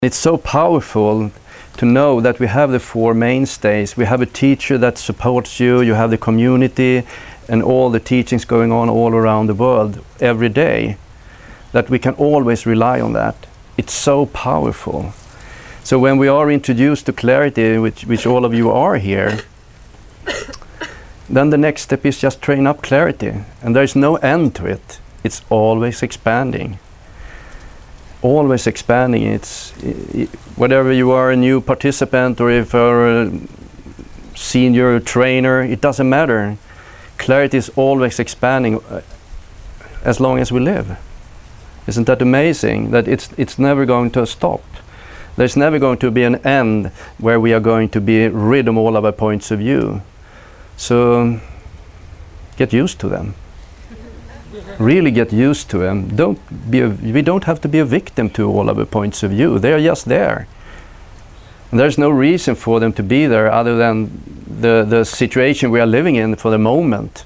It's so powerful to know that we have the four mainstays. We have a teacher that supports you, you have the community and all the teachings going on all around the world every day, that we can always rely on that. It's so powerful. So when we are introduced to clarity, which all of you are here, then the next step is just train up clarity. And there's no end to it. It's always expanding. Always expanding. It's whatever you are, a new participant or if you're a senior trainer, it doesn't matter. Clarity is always expanding as long as we live. Isn't that amazing? That it's never going to stop. There's never going to be an end where we are going to be rid of all of our points of view. So get used to them. Really get used to them. We don't have to be a victim to all of the points of view. They are just there. And there's no reason for them to be there other than the situation we are living in for the moment.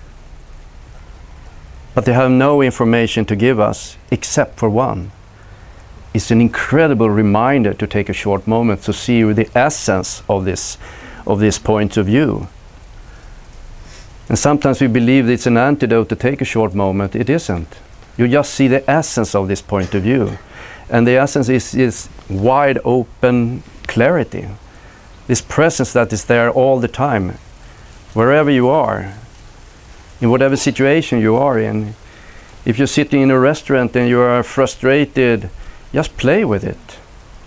But they have no information to give us except for one. It's an incredible reminder to take a short moment to see the essence of this point of view. And sometimes we believe it's an antidote to take a short moment. It isn't. You just see the essence of this point of view. And the essence is wide open clarity. This presence that is there all the time, wherever you are, in whatever situation you are in. If you're sitting in a restaurant and you are frustrated, just play with it.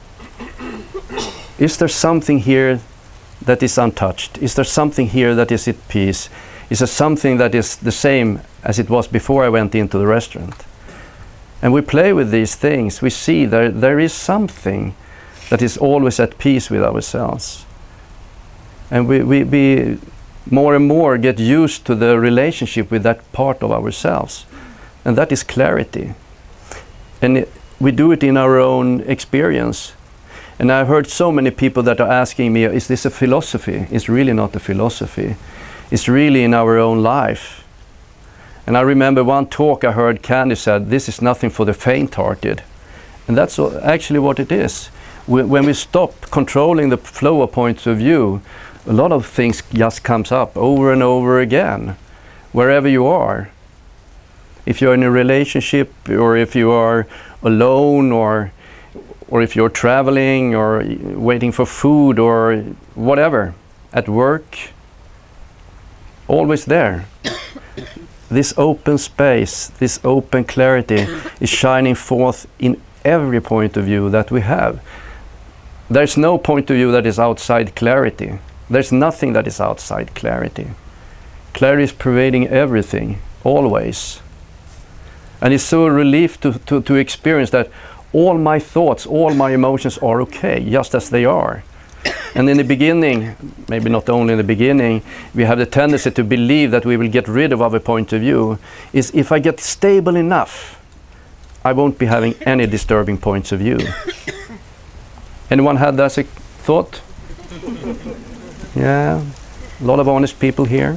Is there something here that is untouched? Is there something here that is at peace? Is there something that is the same as it was before I went into the restaurant? And we play with these things. We see there is something that is always at peace with ourselves. And we more and more get used to the relationship with that part of ourselves. And that is clarity. And we do it in our own experience. And I've heard so many people that are asking me, is this a philosophy? It's really not a philosophy. It's really in our own life. And I remember one talk I heard Candy said, this is nothing for the faint-hearted. And that's actually what it is. When we stop controlling the flow of points of view, a lot of things just comes up over and over again, wherever you are. If you're in a relationship, or if you are alone, or if you're traveling, or waiting for food, or whatever, at work, always there. This open space, this open clarity is shining forth in every point of view that we have. There's no point of view that is outside clarity. There's nothing that is outside clarity. Clarity is pervading everything, always. And it's so a relief to experience that all my thoughts, all my emotions are okay, just as they are. And in the beginning, maybe not only in the beginning, we have the tendency to believe that we will get rid of our point of view. Is if I get stable enough, I won't be having any disturbing points of view. Anyone had that as a thought? Yeah, a lot of honest people here.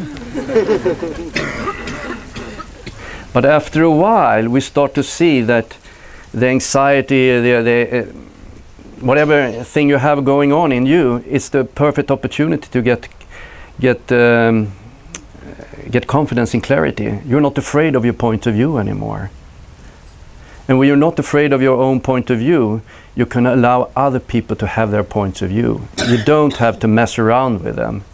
But after a while, we start to see that the anxiety, whatever thing you have going on in you, it's the perfect opportunity to get confidence in clarity. You're not afraid of your point of view anymore. And when you're not afraid of your own point of view, you can allow other people to have their points of view. You don't have to mess around with them.